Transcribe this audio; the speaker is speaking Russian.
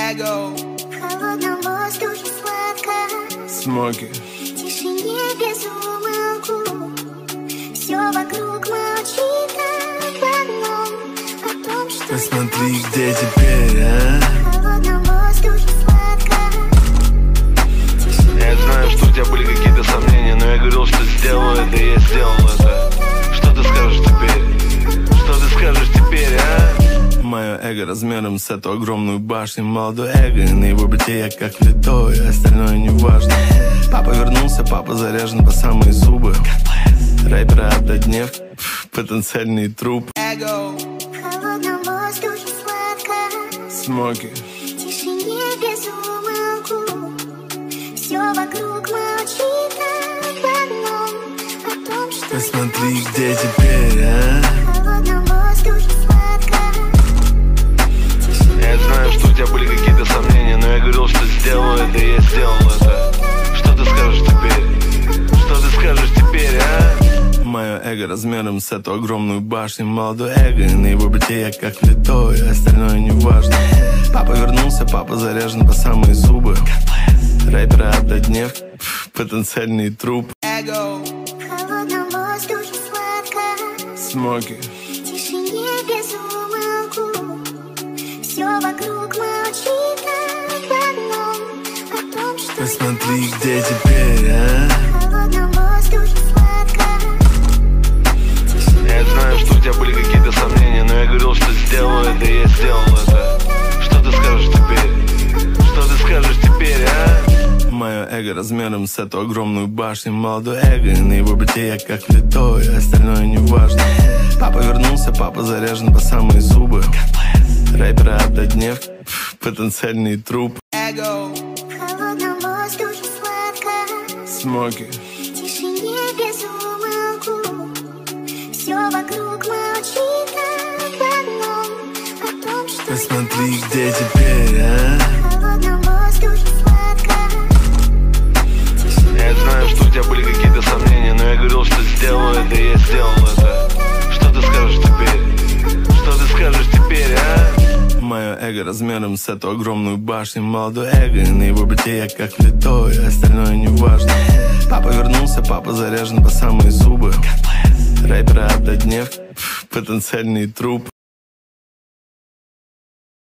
Эго. В холодном воздухе сладко, Смоки. в тишине без умолку. Все вокруг молчит об одном, о том, что Посмотри, где теперь, а? в холодном воздухе сладко. Я знаю, что у тебя были какие-то сомнения, но я говорил, что сделаю это, и я сделал это. Что ты скажешь теперь? Что ты скажешь теперь, а? Мое эго размером с эту огромную башню. Молодой эго, и на его бытие как влитой, остальное не важно. Папа вернулся, папа заряжен по самые зубы. Рэпера отдать днев, потенциальный труп. Эго. В холодном воздухе сладко, Смоки. в тишине без умолку. Все вокруг молчит об одном, о том, что Посмотри, где теперь, а? в холодном воздухе сладко. Я знаю, что у тебя были какие-то сомнения, но я говорил, что сделаю это, и я сделал это. Что ты скажешь теперь? Что ты скажешь теперь, а? Мое эго размером с эту огромную башню. Молодой эго, и на его бытие как влитой, остальное не важно. Папа вернулся, папа заряжен по самые зубы. Рэпера отдать днев, потенциальный труп. Эго. В холодном воздухе сладко, Смоки. в тишине без умолку. Все вокруг молчит об одном, о том, что Посмотри, где теперь, а? в холодном воздухе сладко. Я знаю, что у тебя были какие-то сомнения, но я говорил, что сделаю это, и я сделал это. Что ты скажешь теперь? Что ты скажешь теперь, а? Мое эго размером с эту огромную башню. Молодой эго, и на его бытие как влитой, остальное не важно. Папа вернулся, папа заряжен по самые зубы. Рэпера отдать днев, потенциальный труп. Эго. В холодном воздухе сладко, Смоки. в тишине без умолку. Все вокруг молчит об одном, о том, что Посмотри, где теперь, а? в холодном воздухе сладко. Я знаю, что у тебя были какие-то сомнения, но я говорил, что сделаю это, и я сделал это. Что ты скажешь теперь? Что ты скажешь теперь, а? Мое эго размером с эту огромную башню. Молодой эго, и на его бытие как влитой, остальное не важно. Папа вернулся, папа заряжен по самые зубы. Рэпера отдать днев, потенциальный труп.